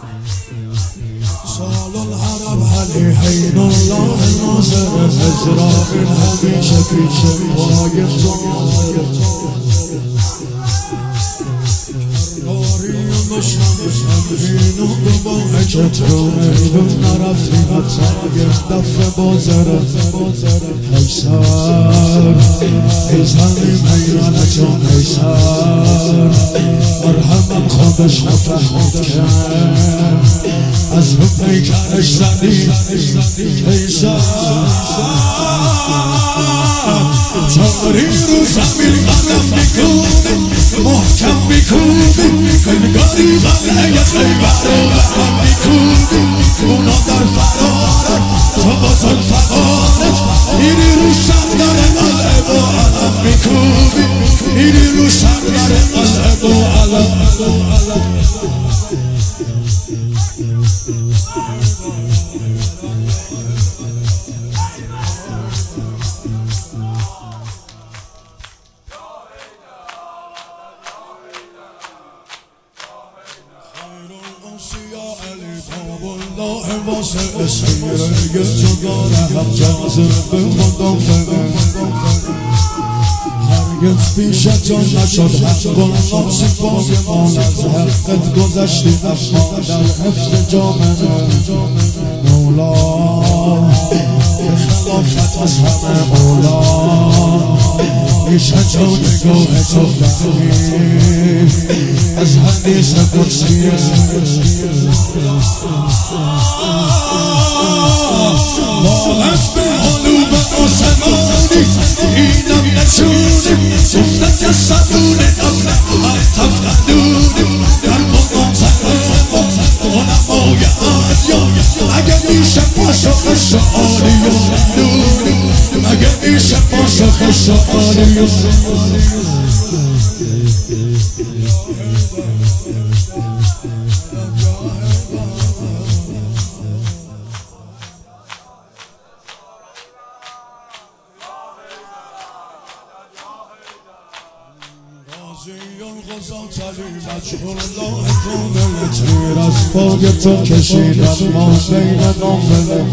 سال العرب علیه الله ناظر ازرائیل همیشه پیش پای تو اینو بباه که تو میدون نرفتی حتی یک دفعه بازره حیصر ای زنی میرانتون حیصر مرحمم خودش نفهمید که از رو پیکرش زدی حیصر تاری رو زمین قدم میکنی محکم میکنی انگاری قلعه خیبر رو برم میکنی اونا در فرارت تو با زلفقارت میری رو سردر قلعه و علم میکنی میری رو سردر قلعه و علم واسه اسمیره تو داره هم جذبه مدافعه هرگز پیش تو نشد حق و ناصفای مال از حقت گذشتی اما در حفظ جامعه مولا خلافت از همه اولا ایشه جو نگاه تو فهمی از حدیث قدسیه باعث به علوم آسمانی اینم نشونی گفتن که صدونه الطف قدونی در مناظره علمای ادیان اگه میشه پاسخ سؤالی و نونی اگه میشه پاسخ سؤالی و مجهول الله کامل تیر از پای تو کشیدن ما بین نافله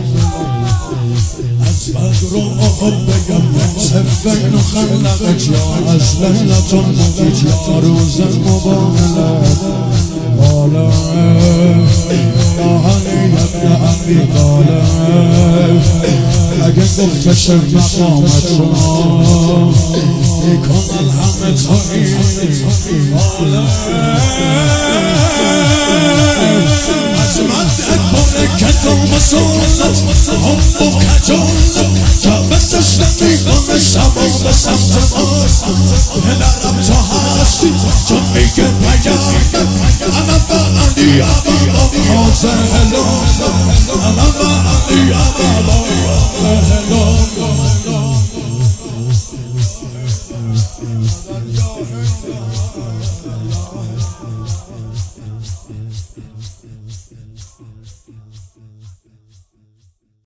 از بدر و احد بگم صفین و خلقت یا از لیلتون مبید یا روز مباهله باله یا علی ابن ابی طالب اگه گفتش مقامت رو میکنن همه تایی از مدت باره کتاب سنت هم و کجالت که بسشت میکنه شما به سمت ما پدرم تو هستی چون میگه پیام انا با علی ابا حاضر هلون انا با علی ابا هلون